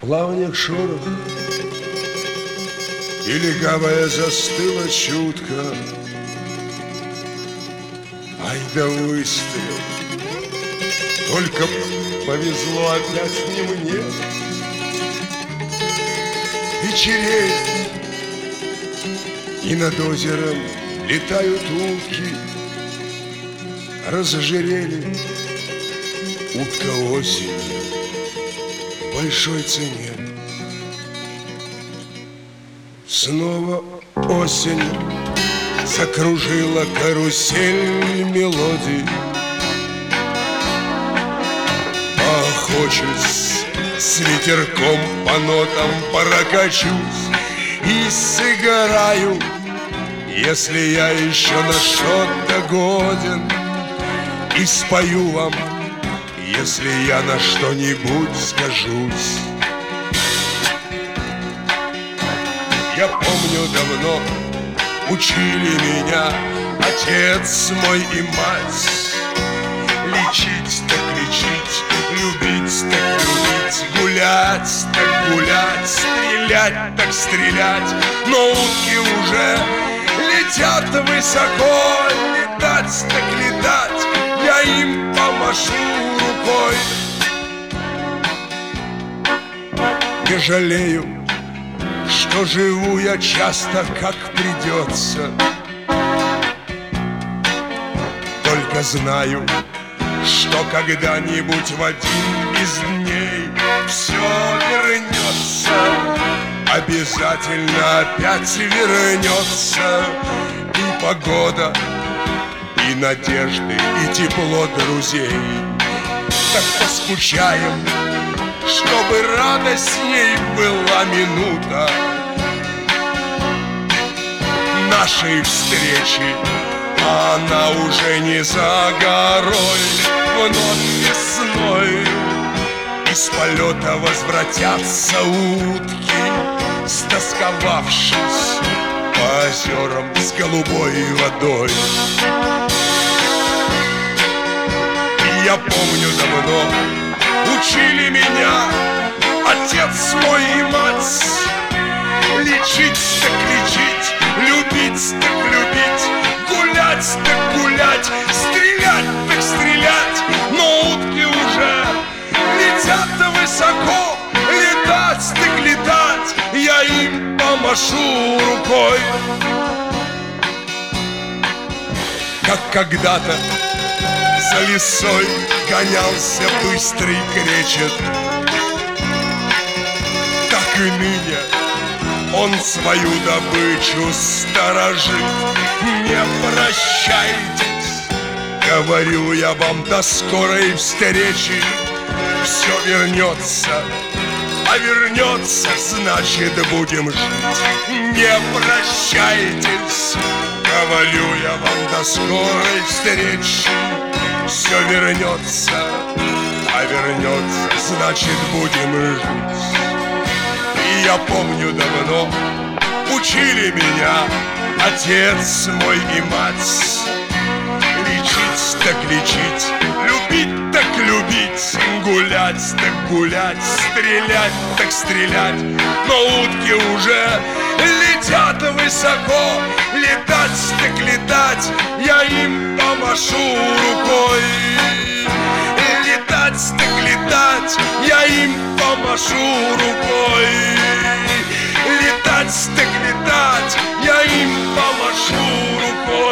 плавнях шорох, и легавая застыла чутко. Ай да выстрел, только повезло опять не мне. Вечереет, и над озером летают утки. Разожирели, утка осенью в большой цене. Снова осень закружила карусель мелодий. Охочусь, с ветерком по нотам прокачусь и сыграю, если я еще на что-то годен, и спою вам, если я на что-нибудь скажусь. Я помню, давно учили меня отец мой и мать. Лечить так лечить, любить так любить, гулять так гулять, стрелять так стрелять. Но утки уже летят высоко, летать так летать, я им помашу рукой. Не жалею, что живу я часто, как придется. Только знаю, что когда-нибудь в один из дней все вернется. Обязательно опять вернется. И погода, и надежды, и тепло друзей. Так поскучаем, чтобы радостней была минута нашей встречи. Она уже не за горой. Вновь весной из полета возвратятся утки, стосковавшись по озерам с голубой водой. И я помню, давно учили меня отец мой и мать. Лечить так лечить, любить так любить, гулять так гулять, стрелять так стрелять. Но утки уже летят высоко, летать так летать, я им помашу рукой. Как когда-то за лисой гонялся быстрый кречет, так и ныне он свою добычу сторожит. Не прощайтесь, говорю я вам, до скорой встречи. Все вернется, а вернется, значит будем жить. Не прощайтесь, говорю я вам, до скорой встречи. Все вернется, а вернется, значит будем жить. И я помню, давно учили меня отец мой и мать. Лечить так лечить, любить так любить, гулять так гулять, стрелять так стрелять. Но утки уже летят высоко, летать так летать, я им помашу рукой. Летать так летать, я им помашу рукой. Летать так летать, я им помашу рукой.